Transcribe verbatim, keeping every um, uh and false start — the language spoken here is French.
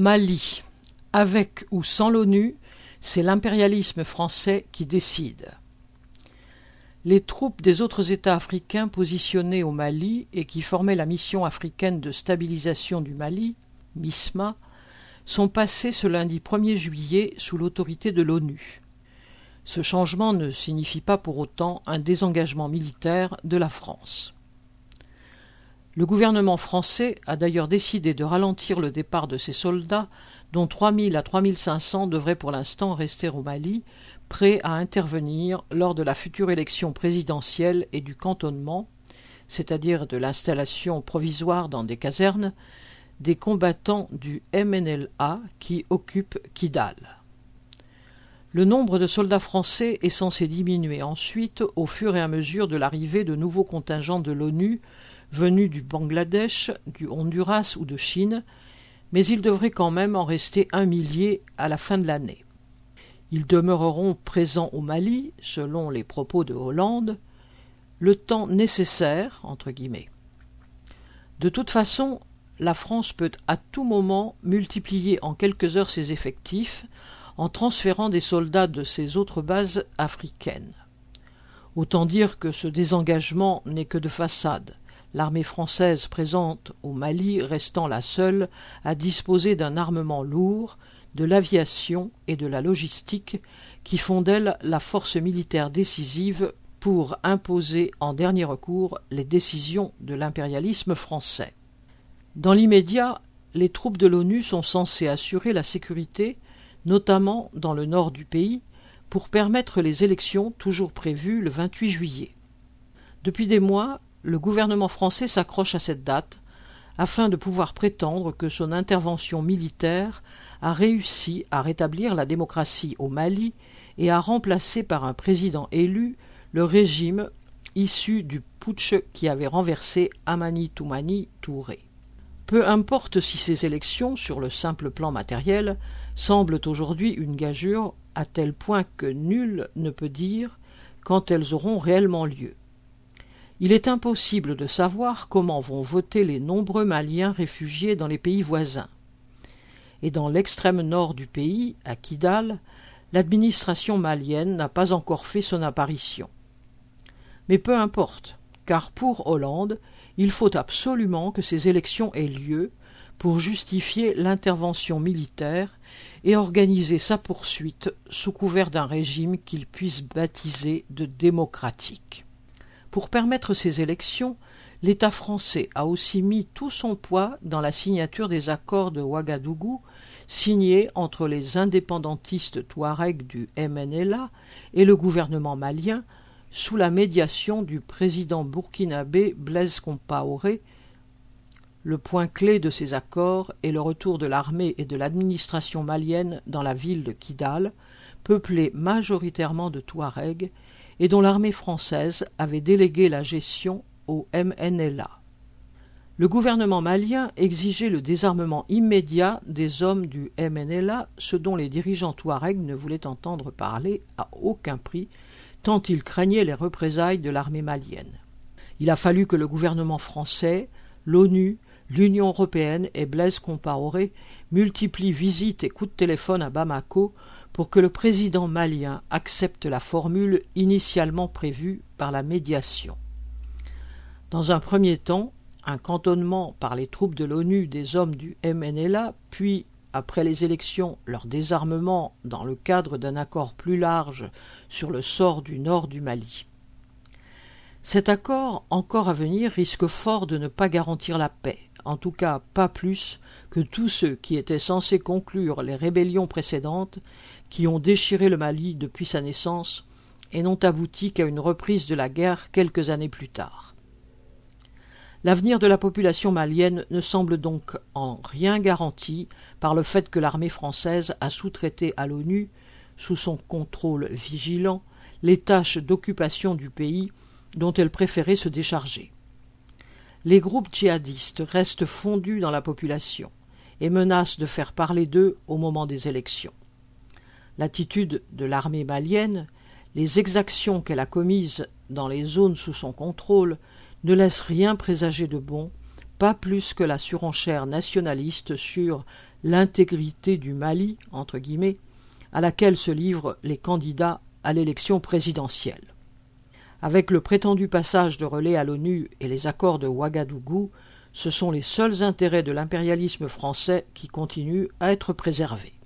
Mali. Avec ou sans l'ONU, c'est l'impérialisme français qui décide. Les troupes des autres États africains positionnés au Mali et qui formaient la mission africaine de stabilisation du Mali, MISMA, sont passées ce lundi premier juillet sous l'autorité de l'ONU. Ce changement ne signifie pas pour autant un désengagement militaire de la France. Le gouvernement français a d'ailleurs décidé de ralentir le départ de ses soldats, dont trois mille à trois mille cinq cents devraient pour l'instant rester au Mali, prêts à intervenir lors de la future élection présidentielle et du cantonnement, c'est-à-dire de l'installation provisoire dans des casernes, des combattants du M N L A qui occupent Kidal. Le nombre de soldats français est censé diminuer ensuite au fur et à mesure de l'arrivée de nouveaux contingents de l'ONU venus du Bangladesh, du Honduras ou de Chine, mais il devrait quand même en rester un millier à la fin de l'année. Ils demeureront présents au Mali, selon les propos de Hollande, le temps nécessaire, entre guillemets. De toute façon, la France peut à tout moment multiplier en quelques heures ses effectifs en transférant des soldats de ses autres bases africaines. Autant dire que ce désengagement n'est que de façade, l'armée française présente au Mali restant la seule à disposer d'un armement lourd, de l'aviation et de la logistique qui font d'elle la force militaire décisive pour imposer en dernier recours les décisions de l'impérialisme français. Dans l'immédiat, les troupes de l'ONU sont censées assurer la sécurité, notamment dans le nord du pays, pour permettre les élections toujours prévues le vingt-huit juillet. Depuis des mois, le gouvernement français s'accroche à cette date afin de pouvoir prétendre que son intervention militaire a réussi à rétablir la démocratie au Mali et à remplacer par un président élu le régime issu du putsch qui avait renversé Amani Toumani Touré. Peu importe si ces élections, sur le simple plan matériel, semblent aujourd'hui une gageure à tel point que nul ne peut dire quand elles auront réellement lieu. Il est impossible de savoir comment vont voter les nombreux Maliens réfugiés dans les pays voisins. Et dans l'extrême nord du pays, à Kidal, l'administration malienne n'a pas encore fait son apparition. Mais peu importe, car pour Hollande, il faut absolument que ces élections aient lieu pour justifier l'intervention militaire et organiser sa poursuite sous couvert d'un régime qu'il puisse baptiser de démocratique. Pour permettre ces élections, l'État français a aussi mis tout son poids dans la signature des accords de Ouagadougou, signés entre les indépendantistes touaregs du M N L A et le gouvernement malien, sous la médiation du président burkinabé Blaise Compaoré. Le point clé de ces accords est le retour de l'armée et de l'administration malienne dans la ville de Kidal, peuplée majoritairement de Touaregs, et dont l'armée française avait délégué la gestion au M N L A. Le gouvernement malien exigeait le désarmement immédiat des hommes du M N L A, ce dont les dirigeants touaregs ne voulaient entendre parler à aucun prix, tant ils craignaient les représailles de l'armée malienne. Il a fallu que le gouvernement français, l'ONU, l'Union européenne et Blaise Compaoré multiplient visites et coups de téléphone à Bamako pour que le président malien accepte la formule initialement prévue par la médiation. Dans un premier temps, un cantonnement par les troupes de l'ONU des hommes du M N L A, puis, après les élections, leur désarmement dans le cadre d'un accord plus large sur le sort du nord du Mali. Cet accord, encore à venir, risque fort de ne pas garantir la paix, en tout cas pas plus que tous ceux qui étaient censés conclure les rébellions précédentes, qui ont déchiré le Mali depuis sa naissance et n'ont abouti qu'à une reprise de la guerre quelques années plus tard. L'avenir de la population malienne ne semble donc en rien garanti par le fait que l'armée française a sous-traité à l'ONU, sous son contrôle vigilant, les tâches d'occupation du pays dont elle préférait se décharger. Les groupes djihadistes restent fondus dans la population et menacent de faire parler d'eux au moment des élections. L'attitude de l'armée malienne, les exactions qu'elle a commises dans les zones sous son contrôle ne laissent rien présager de bon, pas plus que la surenchère nationaliste sur l'intégrité du Mali, entre guillemets, à laquelle se livrent les candidats à l'élection présidentielle. Avec le prétendu passage de relais à l'ONU et les accords de Ouagadougou, ce sont les seuls intérêts de l'impérialisme français qui continuent à être préservés.